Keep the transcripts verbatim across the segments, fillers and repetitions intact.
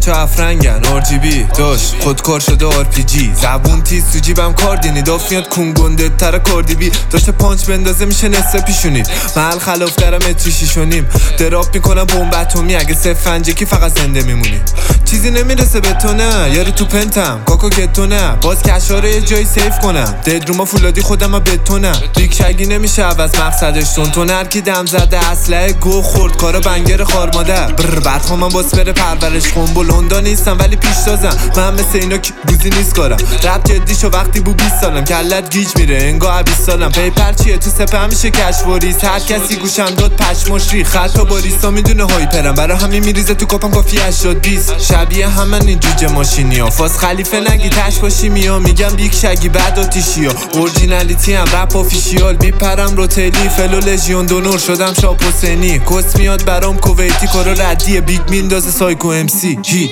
تو افرنگن آر جی بی داشت خودکار شده آر پی جی زبون تیز تو جیبم کاردینی داف میاد کون گنده تر کاردی بی داشته پانچ بندازه میشه نصف پیشونید محل خلاف درم اتری شیشونیم دراپ میکنم بمب اتمی اگه سفنجه کی فقط زنده میمونی چیزی نمیرسه به تو نه یارو تو پنتم کاکو کتو نه باز کشاره یه جایی سیف کنم دد روما فولادی خودم بتونم بیگ شگی نمیشه عوض مقصدش تون تو نرکی دم زده اسلحه گو خورد کارا بنگر خار مادر بر بعد من باس بره پرورش خون بلوندا نیستم ولی پیش تازم من مثل اینا کی بوزی نیست کارم رپ جدی شو وقتی بو بیست سالم کلت گیج میره انگار بیست سالم پیپر چیه تو سپه همیشه کشوریز هر کسی گوشم داد پشمش ری خطا باریستا میدونه هایپرم برای همین میریزه تو کاپم کافی هشتاد بیست شبیه همن این جوجه ماشینیا فاس خلیفه نگی تش باشی میا میگم بیگ شگی بعد آتیشیا اورجینالیتی هم رپ آفیشیال میپرم رو تلی فلو لژیون دونور شدم شاپ حسینی کس میاد برام کویتی کارا ردیه بیگ میندازه سایکو ام سی جی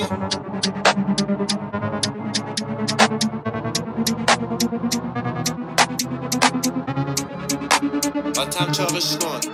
باتم چاقش کن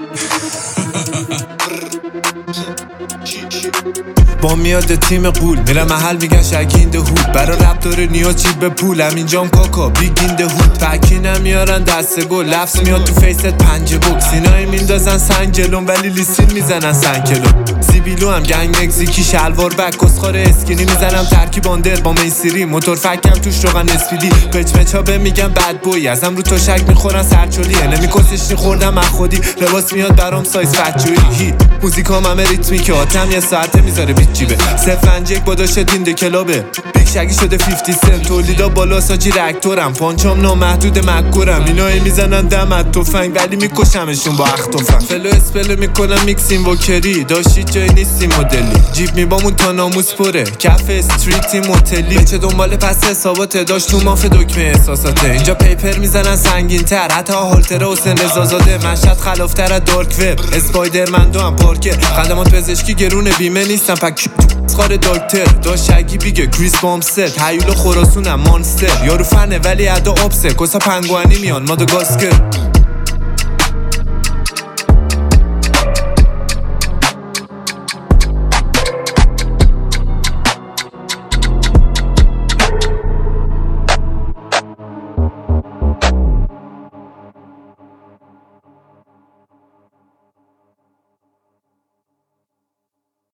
با میاد تیم قول میره محل میگن شکین ده هود برا رپ داره نیاز چید به پول همینجام کاکا بیگین ده هود پکی نمیارن دست گل لفظ میاد تو فیست پنج بوک سینای میندازن سنگ جلوم ولی لیسین میزنن سنگ کلو سیبیلو هم گنگ مکزیکی شلوار بک کسخار اسکینی میزنم ترکی باندر با میسیری موتور فکم توش روغن اسپیدی پچمچا به میگم بد بوی ازم رو تشک میخورن سرچولی نمیکسش خوردم من خودی لباس میاد برام سایز فچویی موزیکام همه ریتمیکه آتم یه ساعته میذاره بیت جیبه سفنج یک باداشه دینده کلابه بیگ شگی شده پنجاه سنت تولیدا بالا ساجی رکتورم پانچام نامحدود مکورم اینایی میزنن دمت توفنگ ولی میکشمشون با اختفم فلو اسپلو میکنم میکسیم وکری داشتی جای نیستی مدلی جیب میبامون تا ناموس پره کف استریتی موتلی بچه دنبال پس حساباته داشت تو ماف دکمه احساساته اینجا پیپر میزنن سنگین تر حتی هالتر حسین رضازاده مشهد خلافتر از دارک وب اسپایدرمن دو هم پارکر خدمات پزشکی گرونه بیمه نیستم پک خار دکتر داشت شگی بیگه کریس بامست هیولا خراسونم مانستر یارو فنه ولی ادا آبسه کسا پنگوانی میان ماداگاسکر